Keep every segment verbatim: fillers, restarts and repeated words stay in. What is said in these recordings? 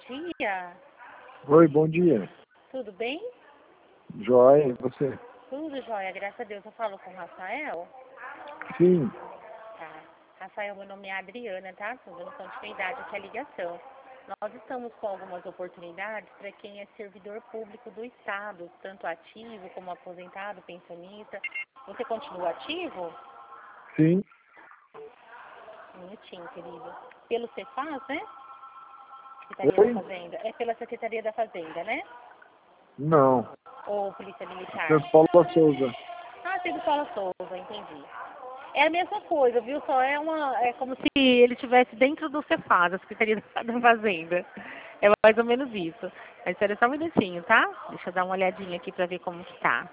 dia. Oi, bom dia. Tudo bem? Joia, e você? Tudo jóia, graças a Deus. Eu falo com o Rafael. Sim. Tá. Rafael, meu nome é Adriana, tá? Estou dando continuidade aqui à ligação. Nós estamos com algumas oportunidades para quem é servidor público do Estado, tanto ativo como aposentado, pensionista. Você continua ativo? Sim. Um minutinho, querido. Pelo Cefaz, né? Secretaria Oi? da Fazenda. É pela Secretaria da Fazenda, né? Não. Ou Polícia Militar? Seu Paulo Souza. Ah, Pedro Paula Souza, entendi. É a mesma coisa, viu? Só é uma. É como se ele estivesse dentro do Cefaz, a Secretaria da Fazenda. É mais ou menos isso. Mas espera só um minutinho, tá? Deixa eu dar uma olhadinha aqui pra ver como que tá.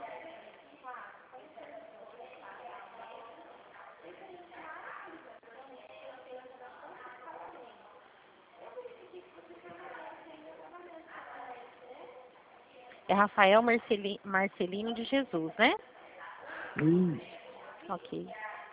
É Rafael Marceli- Marcelino de Jesus, né? Isso. Ok.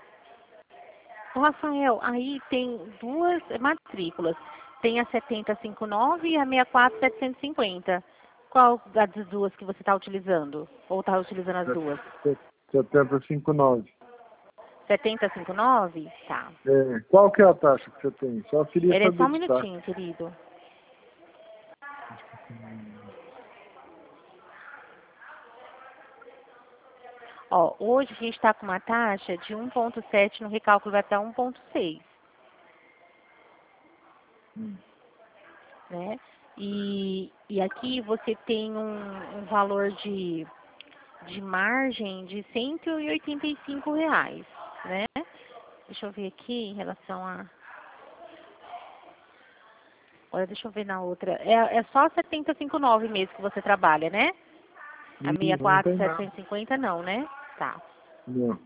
O Rafael, aí tem duas matrículas. Tem a setenta cinquenta e nove e a sessenta e quatro setecentos e cinquenta. Qual das duas que você está utilizando? Ou está utilizando as duas? setenta e cinco nove. setenta cinquenta e nove? Tá. É, qual que é a taxa que você tem? Só queria Ele é só saber um de taxa. minutinho, querido. Ó, hoje a gente está com uma taxa de um vírgula sete, no recálculo vai estar um vírgula seis, Hum. né? E, e aqui você tem um, um valor de, de margem de cento e oitenta e cinco reais, né? Deixa eu ver aqui em relação a... Olha, deixa eu ver na outra. É, é só setenta cinquenta e nove mesmo que você trabalha, né? A Ih, não sessenta e quatro tem nada. setecentos e cinquenta não, né? Tá. Não.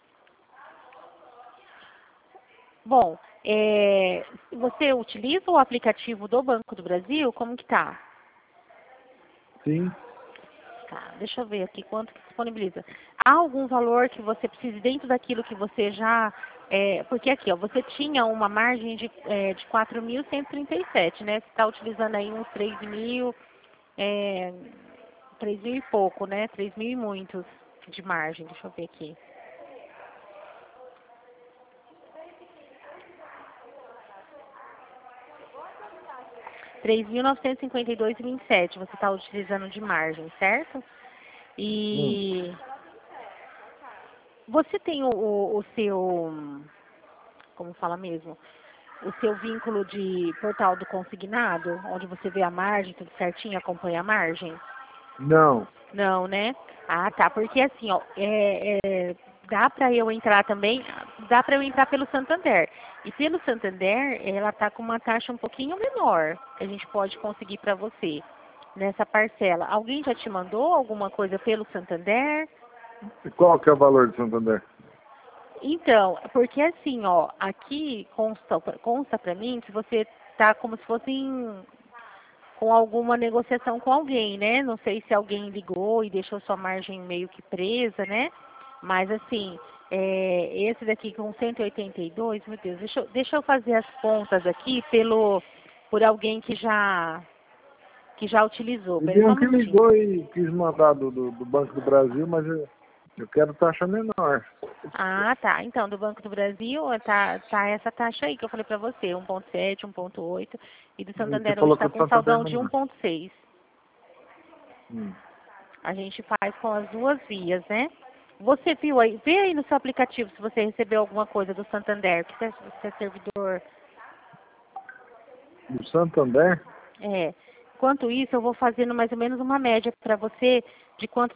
Bom, é, você utiliza o aplicativo do Banco do Brasil? Como que tá? Sim. Tá, deixa eu ver aqui quanto que disponibiliza. Há algum valor que você precise dentro daquilo que você já... É, porque aqui, ó, você tinha uma margem de, é, de quatro mil cento e trinta e sete, né? Você está utilizando aí uns três mil, é, três mil e pouco, né? três mil e muitos de margem, deixa eu ver aqui. três mil novecentos e cinquenta e dois vírgula vinte e sete você está utilizando de margem, certo? Hum. E você tem o, o, o seu, como fala mesmo, o seu vínculo de portal do consignado, onde você vê a margem, tudo certinho, acompanha a margem? Não. Não, né? Ah, tá, porque assim, ó, é, é, dá para eu entrar também, dá para eu entrar pelo Santander. E pelo Santander, ela tá com uma taxa um pouquinho menor, que a gente pode conseguir para você nessa parcela. Alguém já te mandou alguma coisa pelo Santander? E qual que é o valor de Santander? Então, porque assim, ó, aqui consta, consta para mim que você tá como se fosse em, com alguma negociação com alguém, né? Não sei se alguém ligou e deixou sua margem meio que presa, né? Mas assim, é, esse daqui com cento e oitenta e dois, meu Deus, deixa, eu- deixa eu fazer as contas aqui pelo, por alguém que já, que já utilizou. Pera Teve só um um que minutinho. ligou e quis mandar do, do, do Banco do Brasil, mas eu, eu quero taxa menor. Ah, tá. Então, do Banco do Brasil, tá, tá essa taxa aí que eu falei pra você, um vírgula sete, um vírgula oito. E do E você Santander hoje falou que está o com Santander saldão de menor. um vírgula seis. Hum. A gente faz com as duas vias, né? Você viu aí, vê aí no seu aplicativo se você recebeu alguma coisa do Santander, que você, você é servidor. Do Santander? É. Enquanto isso, eu vou fazendo mais ou menos uma média para você de quanto